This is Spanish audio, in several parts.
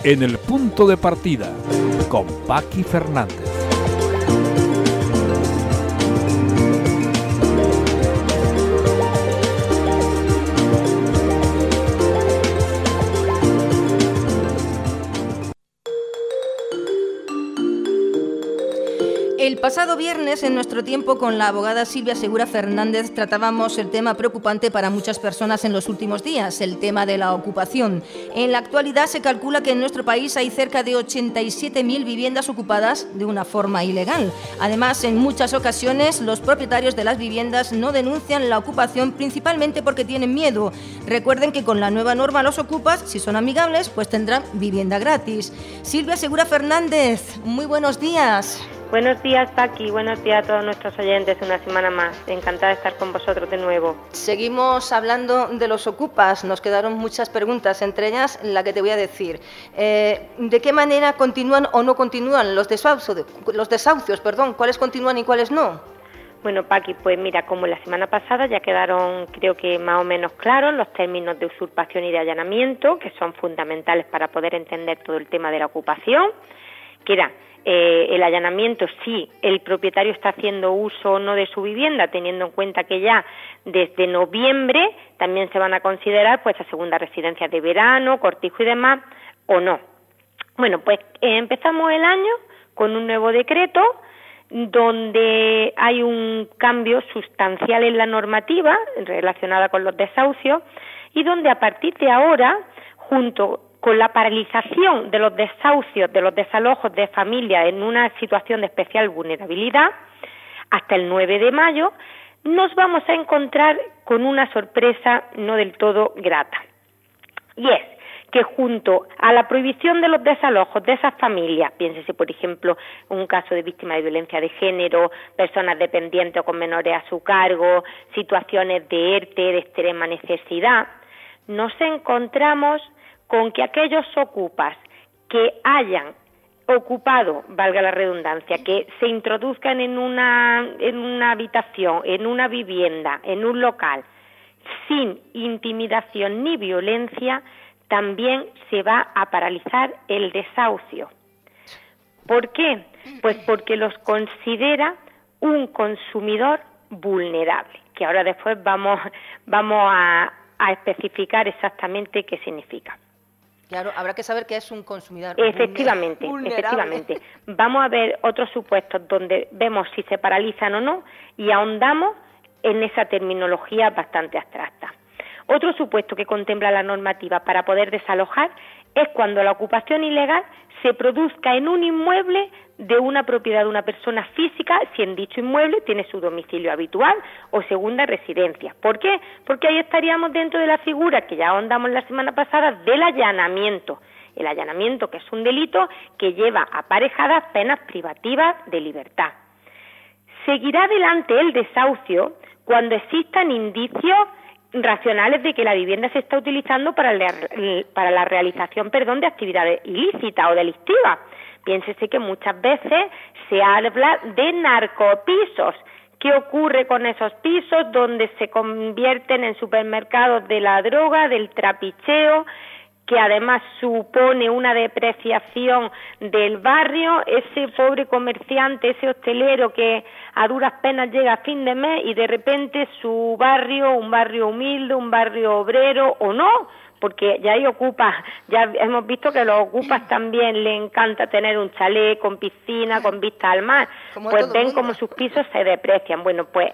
En el punto de partida, con Paqui Fernández. El pasado viernes, en nuestro tiempo con la abogada Silvia Segura Fernández, tratábamos el tema preocupante para muchas personas en los últimos días, el tema de la ocupación. En la actualidad se calcula que en nuestro país hay cerca de 87.000 viviendas ocupadas de una forma ilegal. Además, en muchas ocasiones, los propietarios de las viviendas no denuncian la ocupación principalmente porque tienen miedo. Recuerden que con la nueva norma los ocupas, si son amigables, pues tendrán vivienda gratis. Silvia Segura Fernández, muy buenos días. Buenos días, Paqui, buenos días a todos nuestros oyentes, una semana más. Encantada de estar con vosotros de nuevo. Seguimos hablando de los ocupas, nos quedaron muchas preguntas, entre ellas la que te voy a decir. ¿De qué manera continúan o no continúan los desahucios? ¿Cuáles continúan y cuáles no? Bueno, Paqui, pues mira, como la semana pasada ya quedaron, creo que más o menos claros, los términos de usurpación y de allanamiento, que son fundamentales para poder entender todo el tema de la ocupación, que era el allanamiento si el propietario está haciendo uso o no de su vivienda, teniendo en cuenta que ya desde noviembre también se van a considerar pues las segundas residencias de verano, cortijo y demás, o no. Bueno, pues empezamos el año con un nuevo decreto donde hay un cambio sustancial en la normativa relacionada con los desahucios y donde a partir de ahora, junto con la paralización de los desahucios, de los desalojos de familias en una situación de especial vulnerabilidad, hasta el 9 de mayo, nos vamos a encontrar con una sorpresa no del todo grata. Y es que junto a la prohibición de los desalojos de esas familias, piénsese por ejemplo un caso de víctima de violencia de género, personas dependientes o con menores a su cargo, situaciones de ERTE de extrema necesidad, nos encontramos con que aquellos ocupas que hayan ocupado, valga la redundancia, que se introduzcan en una habitación, en una vivienda, en un local, sin intimidación ni violencia, también se va a paralizar el desahucio. ¿Por qué? Pues porque los considera un consumidor vulnerable, que ahora después vamos a especificar exactamente qué significa. Claro, habrá que saber qué es un consumidor Efectivamente. Vamos a ver otros supuestos donde vemos si se paralizan o no y ahondamos en esa terminología bastante abstracta. Otro supuesto que contempla la normativa para poder desalojar es cuando la ocupación ilegal se produzca en un inmueble de una propiedad de una persona física, si en dicho inmueble tiene su domicilio habitual o segunda residencia. ¿Por qué? Porque ahí estaríamos dentro de la figura que ya ahondamos la semana pasada del allanamiento. El allanamiento, que es un delito que lleva aparejadas penas privativas de libertad. Seguirá adelante el desahucio cuando existan indicios racionales de que la vivienda se está utilizando para la realización, de actividades ilícitas o delictivas. Piénsese que muchas veces se habla de narcopisos. ¿Qué ocurre con esos pisos donde se convierten en supermercados de la droga, del trapicheo, que además supone una depreciación del barrio? Ese pobre comerciante, ese hostelero que a duras penas llega a fin de mes y de repente su barrio, un barrio humilde, un barrio obrero o no, porque ya hay ocupas, ya hemos visto que los ocupas también le encanta tener un chalet con piscina, con vista al mar, pues ven como sus pisos se deprecian. Bueno, pues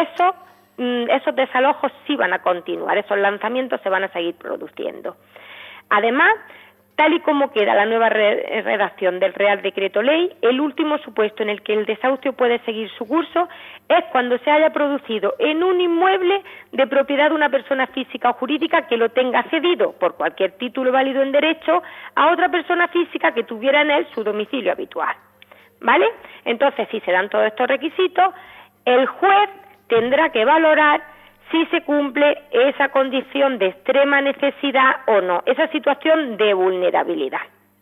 esos desalojos sí van a continuar, esos lanzamientos se van a seguir produciendo. Además, tal y como queda la nueva redacción del Real Decreto Ley, el último supuesto en el que el desahucio puede seguir su curso es cuando se haya producido en un inmueble de propiedad de una persona física o jurídica que lo tenga cedido por cualquier título válido en derecho a otra persona física que tuviera en él su domicilio habitual. ¿Vale? Entonces, si se dan todos estos requisitos, el juez tendrá que valorar si se cumple esa condición de extrema necesidad o no, esa situación de vulnerabilidad.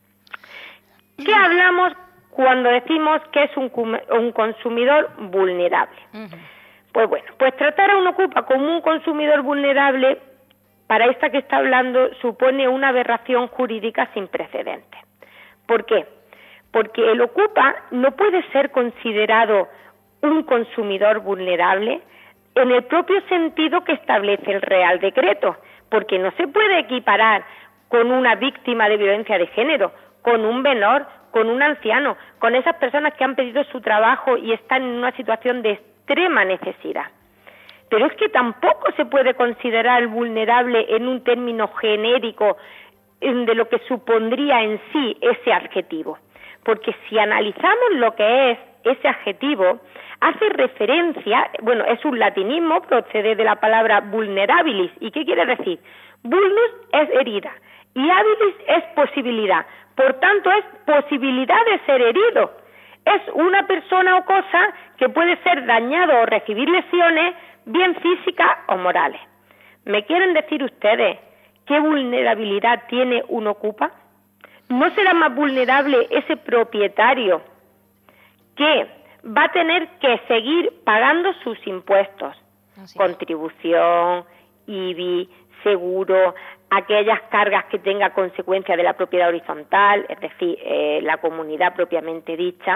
¿Qué hablamos cuando decimos que es un consumidor vulnerable? Pues bueno, pues tratar a un ocupa como un consumidor vulnerable para esta que está hablando, supone una aberración jurídica sin precedentes. ¿Por qué? Porque el ocupa no puede ser considerado un consumidor vulnerable en el propio sentido que establece el Real Decreto, porque no se puede equiparar con una víctima de violencia de género, con un menor, con un anciano, con esas personas que han perdido su trabajo y están en una situación de extrema necesidad. Pero es que tampoco se puede considerar vulnerable en un término genérico de lo que supondría en sí ese adjetivo. Porque si analizamos lo que es ese adjetivo, hace referencia, bueno, es un latinismo, procede de la palabra vulnerabilis. ¿Y qué quiere decir? Vulnus es herida y habilis es posibilidad. Por tanto, es posibilidad de ser herido. Es una persona o cosa que puede ser dañado o recibir lesiones, bien físicas o morales. ¿Me quieren decir ustedes qué vulnerabilidad tiene un ocupa? ¿No será más vulnerable ese propietario que va a tener que seguir pagando sus impuestos? Contribución, IBI, seguro, aquellas cargas que tenga consecuencia de la propiedad horizontal, es decir, la comunidad propiamente dicha,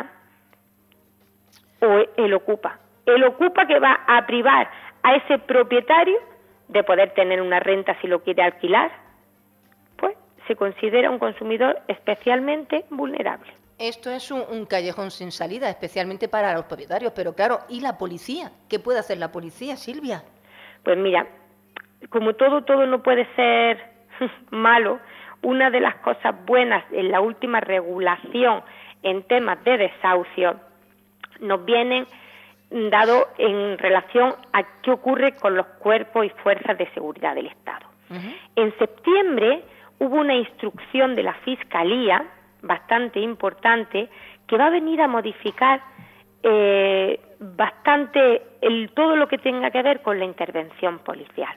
o el ocupa. El ocupa que va a privar a ese propietario de poder tener una renta si lo quiere alquilar, pues se considera un consumidor especialmente vulnerable. Esto es un callejón sin salida, especialmente para los propietarios, pero claro, ¿y la policía? ¿Qué puede hacer la policía, Silvia? Pues mira, como todo no puede ser malo, una de las cosas buenas en la última regulación en temas de desahucio nos vienen dado en relación a qué ocurre con los cuerpos y fuerzas de seguridad del Estado. En septiembre hubo una instrucción de la Fiscalía bastante importante que va a venir a modificar bastante todo lo que tenga que ver con la intervención policial.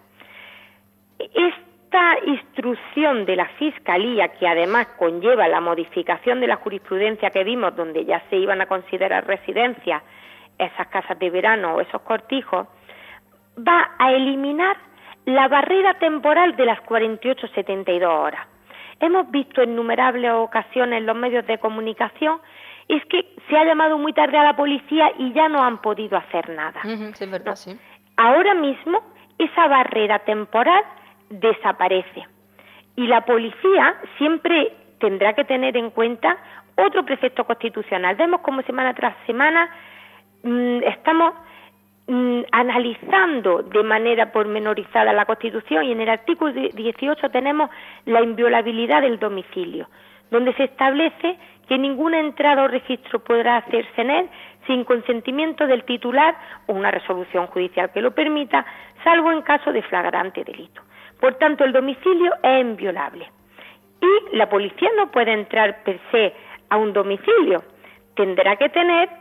Esta instrucción de la Fiscalía, que además conlleva la modificación de la jurisprudencia que vimos, donde ya se iban a considerar residencias esas casas de verano o esos cortijos, va a eliminar la barrera temporal de las 48-72 horas. Hemos visto en innumerables ocasiones en los medios de comunicación es que se ha llamado muy tarde a la policía y ya no han podido hacer nada. Es verdad, sí. Ahora mismo esa barrera temporal desaparece y la policía siempre tendrá que tener en cuenta otro precepto constitucional. Vemos cómo semana tras semana estamos analizando de manera pormenorizada la Constitución, y en el artículo 18 tenemos la inviolabilidad del domicilio, donde se establece que ninguna entrada o registro podrá hacerse en él sin consentimiento del titular o una resolución judicial que lo permita, salvo en caso de flagrante delito. Por tanto, el domicilio es inviolable y la policía no puede entrar per se a un domicilio, tendrá que tener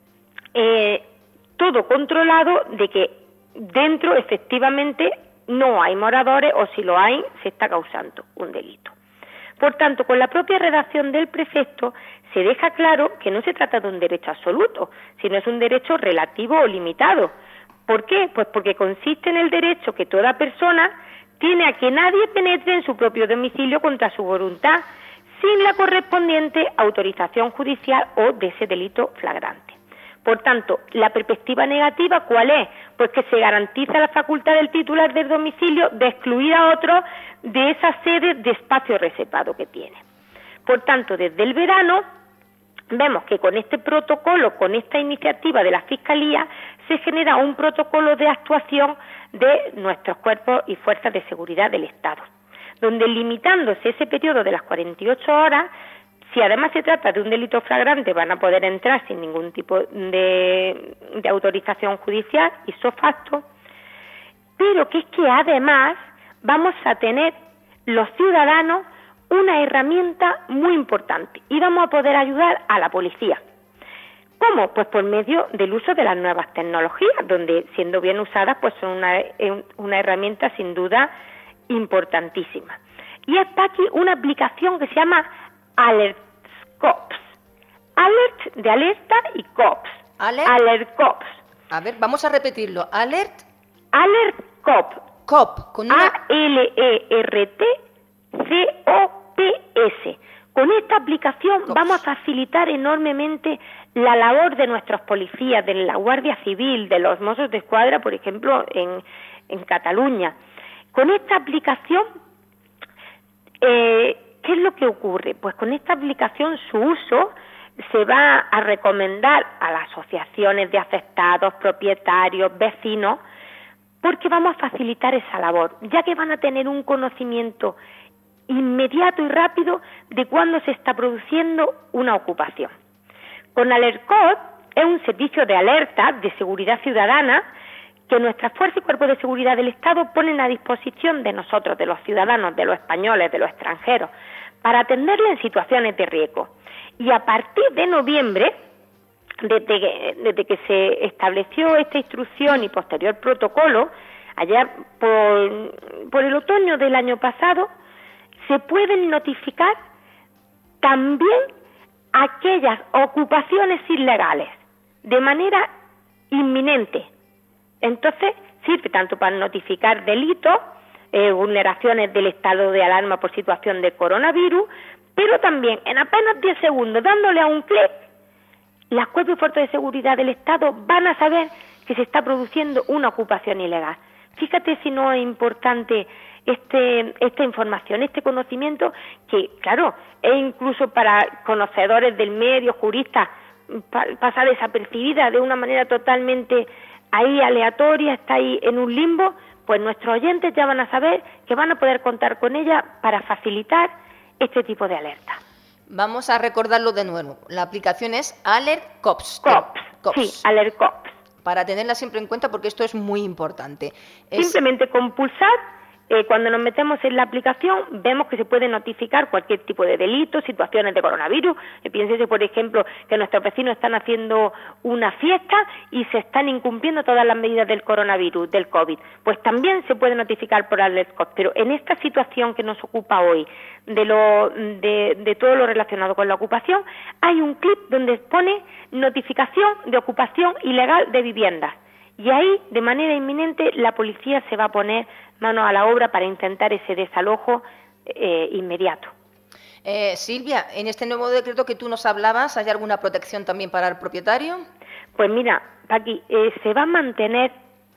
todo controlado de que dentro efectivamente no hay moradores, o si lo hay se está causando un delito. Por tanto, con la propia redacción del precepto se deja claro que no se trata de un derecho absoluto, sino es un derecho relativo o limitado. ¿Por qué? Pues porque consiste en el derecho que toda persona tiene a que nadie penetre en su propio domicilio contra su voluntad, sin la correspondiente autorización judicial o de ese delito flagrante. Por tanto, la perspectiva negativa, ¿cuál es? Pues que se garantiza la facultad del titular del domicilio de excluir a otro de esa sede de espacio reservado que tiene. Por tanto, desde el verano vemos que con este protocolo, con esta iniciativa de la Fiscalía, se genera un protocolo de actuación de nuestros cuerpos y fuerzas de seguridad del Estado, donde limitándose ese periodo de las 48 horas, si además se trata de un delito flagrante, van a poder entrar sin ningún tipo de autorización judicial, ipso facto, pero que es que además vamos a tener los ciudadanos una herramienta muy importante y vamos a poder ayudar a la policía. ¿Cómo? Pues por medio del uso de las nuevas tecnologías, donde siendo bien usadas pues son una herramienta sin duda importantísima. Y está aquí una aplicación que se llama Alert Cops. Alert de alerta y Cops. Alert Cops. A ver, vamos a repetirlo. Alert Cop. COP, con una... ALERTCOPS. Con esta aplicación vamos a facilitar enormemente la labor de nuestros policías, de la Guardia Civil, de los Mossos de Escuadra, por ejemplo, en Cataluña. Con esta aplicación, ¿qué es lo que ocurre? Pues con esta aplicación su uso se va a recomendar a las asociaciones de afectados, propietarios, vecinos, porque vamos a facilitar esa labor, ya que van a tener un conocimiento inmediato y rápido de cuándo se está produciendo una ocupación. Con AlertCOP es un servicio de alerta de seguridad ciudadana que nuestras fuerzas y cuerpos de seguridad del Estado ponen a disposición de nosotros, de los ciudadanos, de los españoles, de los extranjeros, para atenderle en situaciones de riesgo. Y a partir de noviembre, desde que se estableció esta instrucción y posterior protocolo, allá por el otoño del año pasado, se pueden notificar también aquellas ocupaciones ilegales de manera inminente. Entonces, sirve tanto para notificar delitos, vulneraciones del estado de alarma por situación de coronavirus, pero también en apenas 10 segundos, dándole a un clic, las cuerpos y fuerzas de seguridad del Estado van a saber que se está produciendo una ocupación ilegal. Fíjate si no es importante esta información, este conocimiento, que claro, es incluso para conocedores del medio, juristas, pasa desapercibida de una manera totalmente ahí aleatoria, está ahí en un limbo. Pues nuestros oyentes ya van a saber que van a poder contar con ella para facilitar este tipo de alerta. Vamos a recordarlo de nuevo. La aplicación es AlertCOPS. Sí, AlertCOPS. Para tenerla siempre en cuenta, porque esto es muy importante. Simplemente con pulsar, cuando nos metemos en la aplicación, vemos que se puede notificar cualquier tipo de delito, situaciones de coronavirus. Piénsese, por ejemplo, que nuestros vecinos están haciendo una fiesta y se están incumpliendo todas las medidas del coronavirus, del COVID. Pues también se puede notificar por AlertCOPS. Pero en esta situación que nos ocupa hoy, de todo lo relacionado con la ocupación, hay un clip donde pone notificación de ocupación ilegal de viviendas. Y ahí, de manera inminente, la policía se va a poner manos a la obra para intentar ese desalojo inmediato. Silvia, en este nuevo decreto que tú nos hablabas, ¿hay alguna protección también para el propietario? Pues mira, Paqui, se va a mantener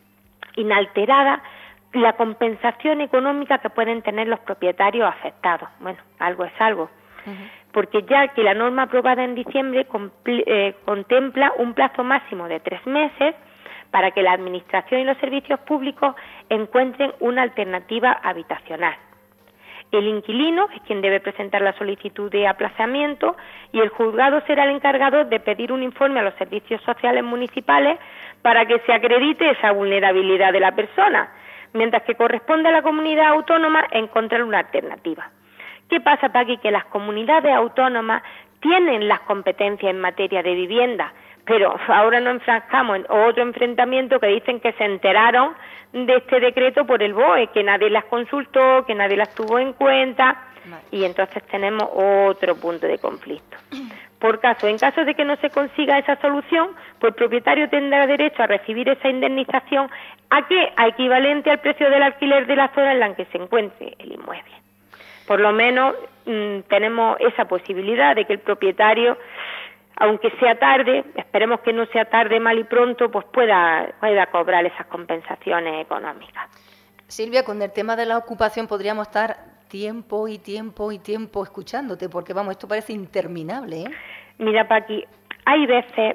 inalterada la compensación económica que pueden tener los propietarios afectados. Bueno, algo es algo. Porque ya que la norma aprobada en diciembre contempla un plazo máximo de 3 meses para que la Administración y los servicios públicos encuentren una alternativa habitacional. El inquilino es quien debe presentar la solicitud de aplazamiento y el juzgado será el encargado de pedir un informe a los servicios sociales municipales para que se acredite esa vulnerabilidad de la persona, mientras que corresponde a la comunidad autónoma encontrar una alternativa. ¿Qué pasa, Paqui? Que las comunidades autónomas tienen las competencias en materia de vivienda, pero ahora nos enfrascamos en otro enfrentamiento que dicen que se enteraron de este decreto por el BOE, que nadie las consultó, que nadie las tuvo en cuenta, y entonces tenemos otro punto de conflicto. En caso de que no se consiga esa solución, pues el propietario tendrá derecho a recibir esa indemnización a equivalente al precio del alquiler de la zona en la que se encuentre el inmueble. Por lo menos tenemos esa posibilidad de que el propietario, aunque sea tarde, esperemos que no sea tarde, mal y pronto, pues pueda cobrar esas compensaciones económicas. Silvia, con el tema de la ocupación podríamos estar tiempo escuchándote, porque vamos, esto parece interminable, ¿eh? Mira, Paqui, hay veces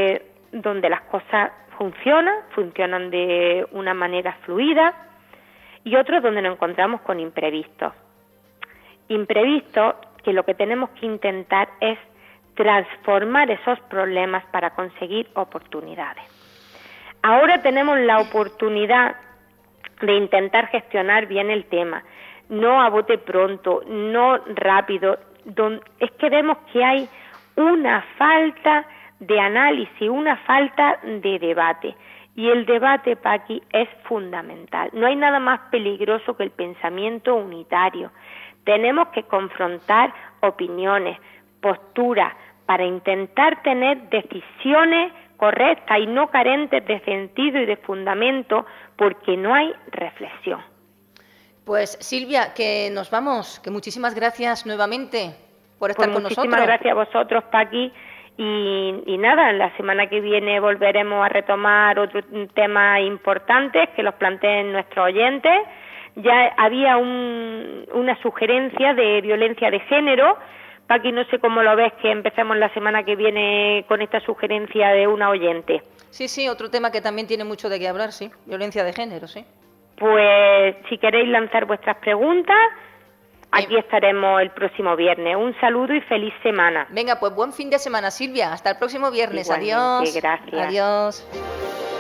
donde las cosas funcionan de una manera fluida, y otros donde nos encontramos con imprevistos. Imprevistos que lo que tenemos que intentar es transformar esos problemas para conseguir oportunidades. Ahora tenemos la oportunidad de intentar gestionar bien el tema, no a bote pronto, no rápido. Es que vemos que hay una falta de análisis, una falta de debate. Y el debate, Paqui, es fundamental. No hay nada más peligroso que el pensamiento unitario. Tenemos que confrontar opiniones, posturas, para intentar tener decisiones correctas y no carentes de sentido y de fundamento, porque no hay reflexión. Pues Silvia, que nos vamos, que muchísimas gracias nuevamente por estar con nosotros. Muchísimas gracias a vosotros, Paqui, y nada, la semana que viene volveremos a retomar otros temas importantes que los planteen nuestros oyentes. Ya había una sugerencia de violencia de género. Paqui, no sé cómo lo ves, que empecemos la semana que viene con esta sugerencia de una oyente. Sí, otro tema que también tiene mucho de qué hablar, sí, violencia de género, sí. Pues si queréis lanzar vuestras preguntas, aquí estaremos el próximo viernes. Un saludo y feliz semana. Venga, pues buen fin de semana, Silvia. Hasta el próximo viernes. Igualmente, Adiós. Gracias. Adiós.